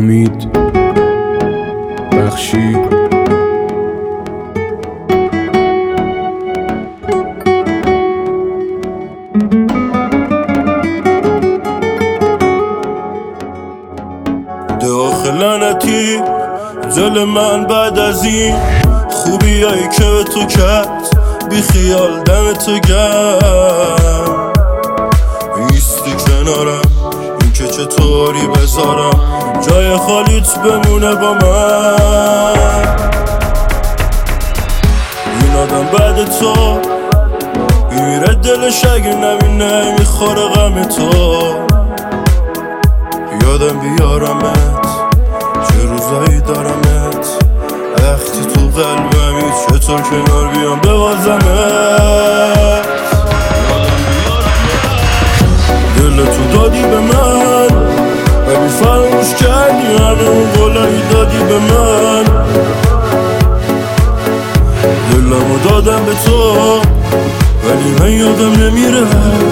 امید بخشی. داخلنتی دل من بعد از این خوبیایی که به تو کرد بی خیال دم تو گرم ایستی کنارم، این که چطوری بذارم جای خالیت بمونه با من. این آدم بعد تو میمیره دلش اگه نبینه، میخوره غم تو. یادم بیارمت چه روزایی دارمت، وقتی تو قلبمی چطور کنار بیام ببازمت. دل تو دادی به من ولی فراموش کردی همه اون قولایی دادی به من. دلمو دادم به تو ولی من یادم نمیره.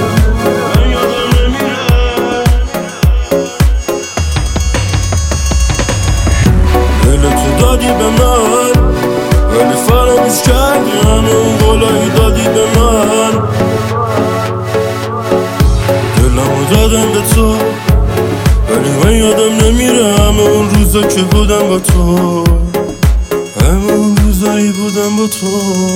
دادی به من ولی فراموش کردی همه اون قولایی دادی به من. دلمو دادم به تو ولی من یادم نمیره همه اون روزا که بودم با تو، همه اون روزایی بودم با تو.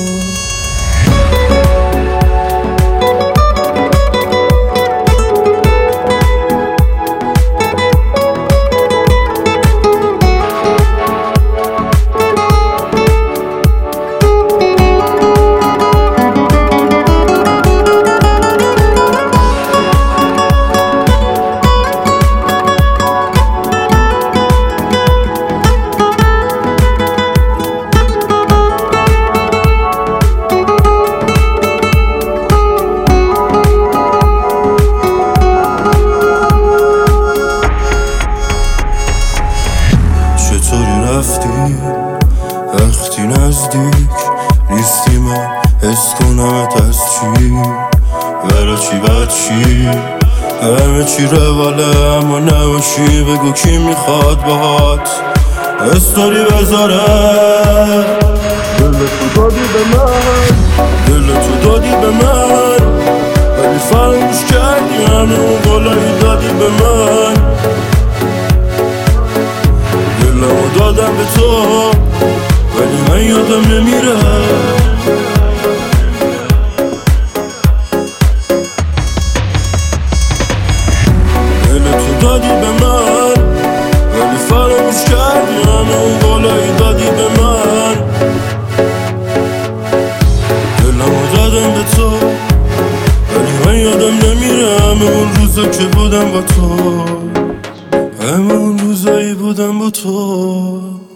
وقتی نزدیک نیستی من حس کنمت از چی برا چی بد چی، همه چی رواله اما نباشی. بگو کی میخواد باهات استوری بذاره. دل تو دادی به من، دل تو دادی به من ولی فراموش کردی همه اون قولایی دادی به من. دلمو دادم به تو ولی من یادم نمیره. دل تو دادی به من ولی فراموش کردی همه اون قولایی دادی به من. دلمو دادم به تو ولی من یادم نمیره همه اون روزا که بودم با تو، همه اون روزایی بودم با تو.